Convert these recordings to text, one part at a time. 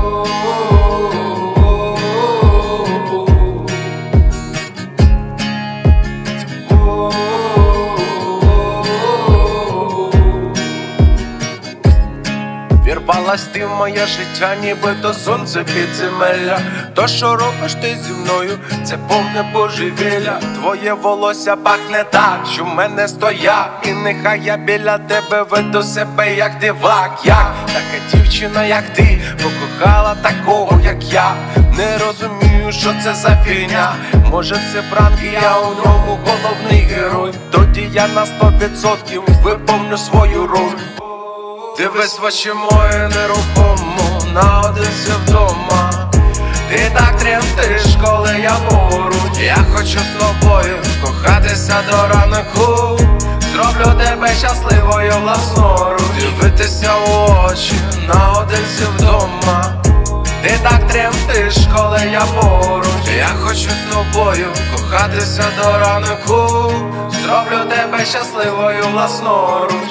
Вірвалась ти в моє життя, нібито сонце підземелля. То, що робиш ти зі мною, це повне божевілля. Твоє волосся пахне так, що в мене стояк. І нехай я біля тебе веду себе як дивак. Як така дівчина, як ти, покохала такого, як я. Не розумію, що це за фігня. Може це пранк, і я у ньому головний герой. Тоді я на 100% виповню свою роль. Дивись в очі мої нерухомо, наодинці вдома. Ти так тремтиш, коли я поруч. Я хочу з тобою кохатися до ранку. Зроблю тебе щасливою власноруч. Дивитися в очі, наодинці вдома. Ти так тремтиш, коли я поруч. Я хочу з тобою кохатися до ранку. Зроблю тебе щасливою власноруч.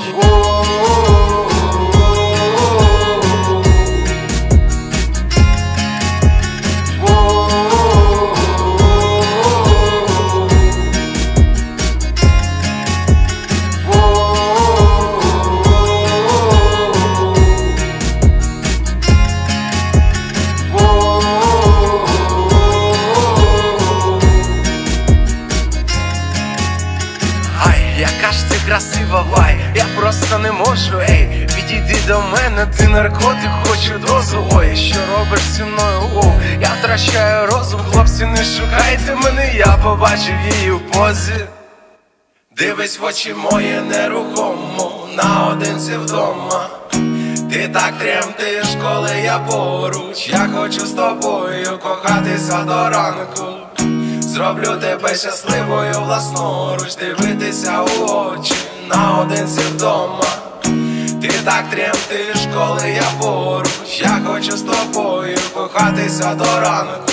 Яка ж ти красива, вай, я просто не можу, ей, підійди до мене, ти наркотик, хочу дозу. Ой, що робиш зі мною, оу, я втрачаю розум. Хлопці, не шукайте мене, я побачив її в позі. Дивись в очі мої нерухомо, наодинці вдома. Ти так тремтиш, коли я поруч. Я хочу з тобою кохатися до ранку. Зроблю тебе щасливою власноруч. Дивитися у очі, наодинці вдома. Ти так тремтиш, коли я поруч. Я хочу з тобою кохатися до ранку.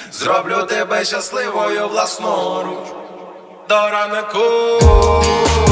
Зроблю тебе щасливою власноруч. До ранку.